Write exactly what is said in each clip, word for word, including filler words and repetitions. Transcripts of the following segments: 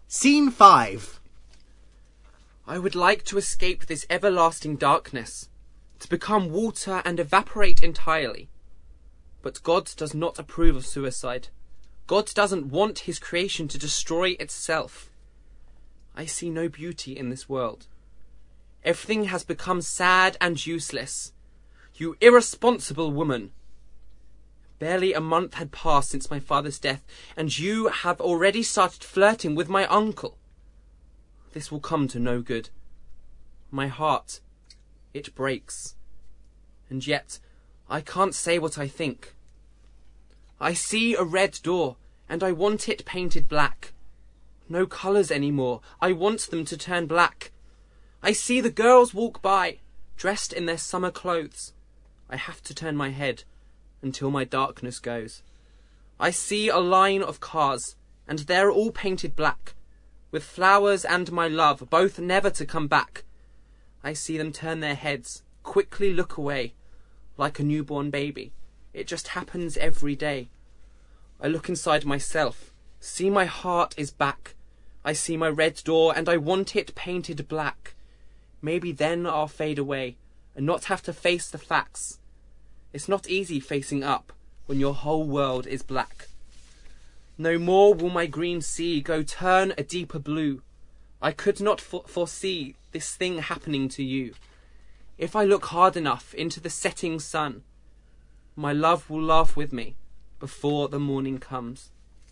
Scene five. I would like to escape this everlasting darkness, to become water and evaporate entirely. But God does not approve of suicide. God doesn't want his creation to destroy itself. I see no beauty in this world. Everything has become sad and useless. You irresponsible woman. Barely a month had passed since my father's death, and you have already started flirting with my uncle. This will come to no good. My heart, it breaks. And yet, I can't say what I think. I see a red door, and I want it painted black. No colours anymore. I want them to turn black. I see the girls walk by, dressed in their summer clothes. I have to turn my head until my darkness goes. I see a line of cars, and they're all painted black, with flowers and my love, both never to come back. I see them turn their heads, quickly look away, like a newborn baby. It just happens every day. I look inside myself, see my heart is back. I see my red door, and I want it painted black. Maybe then I'll fade away, and not have to face the facts. It's not easy facing up when your whole world is black. No more will my green sea go turn a deeper blue. I could not for- foresee this thing happening to you. If I look hard enough into the setting sun, my love will laugh with me before the morning comes.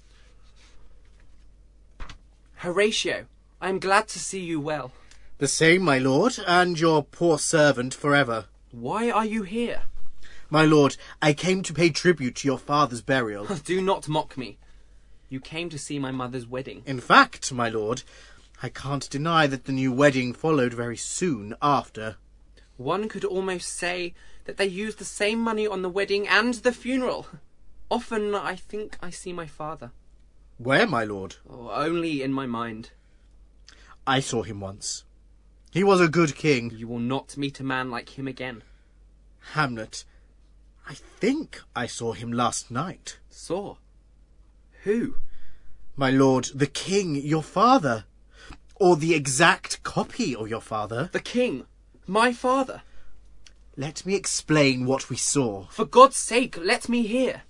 Horatio, I am glad to see you well. The same, my lord, and your poor servant forever. Why are you here? My lord, I came to pay tribute to your father's burial. Do not mock me. You came to see my mother's wedding. In fact, my lord, I can't deny that the new wedding followed very soon after. One could almost say that they used the same money on the wedding and the funeral. Often I think I see my father. Where, my lord? Oh, only in my mind. I saw him once. He was a good king. You will not meet a man like him again. Hamlet, I think I saw him last night. Saw? Who? My lord, the king, your father. Or the exact copy of your father. The king? My father? Let me explain what we saw. For God's sake, let me hear.